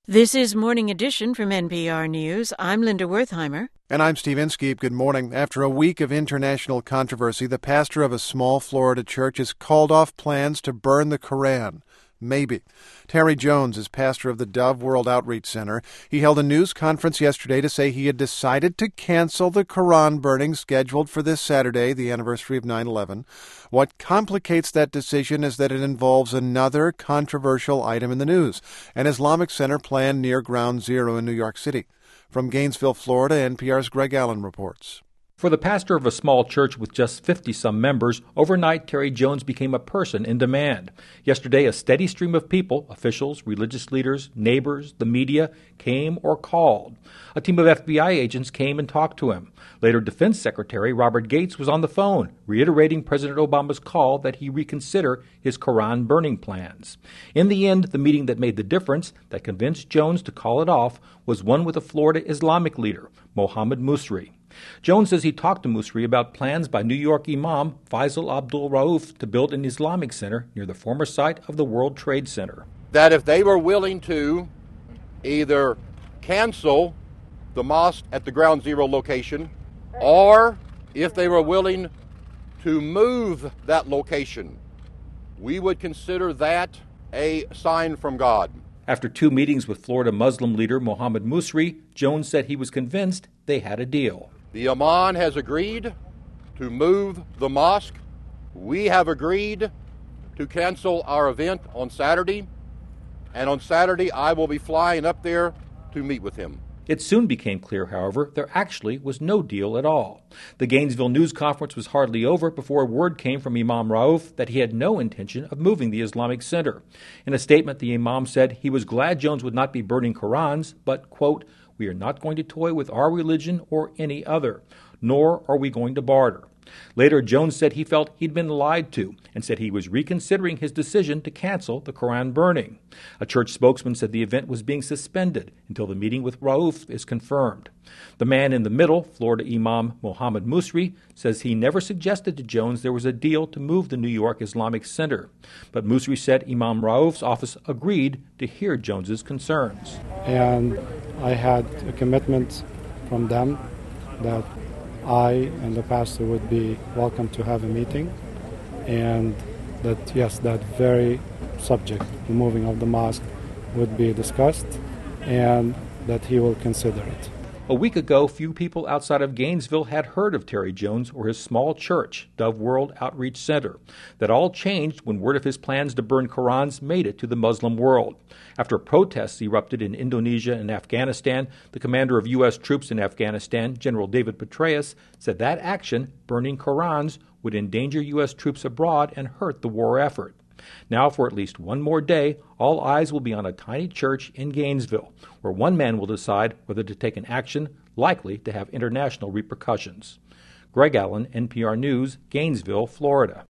This is Morning Edition from NPR News. I'm Linda Wertheimer. And I'm Steve Inskeep. Good morning. After a week of international controversy, the pastor of a small Florida church has called off plans to burn the Koran. Maybe. Terry Jones is pastor of the Dove World Outreach Center. He held a news conference yesterday to say he had decided to cancel the Quran burning scheduled for this Saturday, the anniversary of 9/11. What complicates that decision is that it involves another controversial item in the news, an Islamic center planned near Ground Zero in New York City. From Gainesville, Florida, NPR's Greg Allen reports. For the pastor of a small church with just 50-some members, overnight Terry Jones became a person in demand. Yesterday, a steady stream of people, officials, religious leaders, neighbors, the media, came or called. A team of FBI agents came and talked to him. Later, Defense Secretary Robert Gates was on the phone, reiterating President Obama's call that he reconsider his Quran burning plans. In the end, the meeting that made the difference, that convinced Jones to call it off, was one with a Florida Islamic leader, Mohammed Musri. Jones says he talked to Musri about plans by New York Imam Faisal Abdul Rauf to build an Islamic center near the former site of the World Trade Center. That if they were willing to either cancel the mosque at the Ground Zero location, or if they were willing to move that location, we would consider that a sign from God. After 2 meetings with Florida Muslim leader Mohammed Musri, Jones said he was convinced they had a deal. The Imam has agreed to move the mosque. We have agreed to cancel our event on Saturday. And on Saturday, I will be flying up there to meet with him. It soon became clear, however, there actually was no deal at all. The Gainesville news conference was hardly over before word came from Imam Rauf that he had no intention of moving the Islamic Center. In a statement, the Imam said he was glad Jones would not be burning Qurans, but, quote, "We are not going to toy with our religion or any other, nor are we going to barter." Later, Jones said he felt he'd been lied to and said he was reconsidering his decision to cancel the Quran burning. A church spokesman said the event was being suspended until the meeting with Rauf is confirmed. The man in the middle, Florida Imam Mohammed Musri, says he never suggested to Jones there was a deal to move the New York Islamic Center. But Musri said Imam Rauf's office agreed to hear Jones's concerns. And I had a commitment from them that I and the pastor would be welcome to have a meeting, and that, yes, that very subject, the moving of the mosque, would be discussed, and that he will consider it. A week ago, few people outside of Gainesville had heard of Terry Jones or his small church, Dove World Outreach Center. That all changed when word of his plans to burn Qurans made it to the Muslim world. After protests erupted in Indonesia and Afghanistan, the commander of U.S. troops in Afghanistan, General David Petraeus, said that action, burning Qurans, would endanger U.S. troops abroad and hurt the war effort. Now, for at least one more day, all eyes will be on a tiny church in Gainesville, where one man will decide whether to take an action likely to have international repercussions. Greg Allen, NPR News, Gainesville, Florida.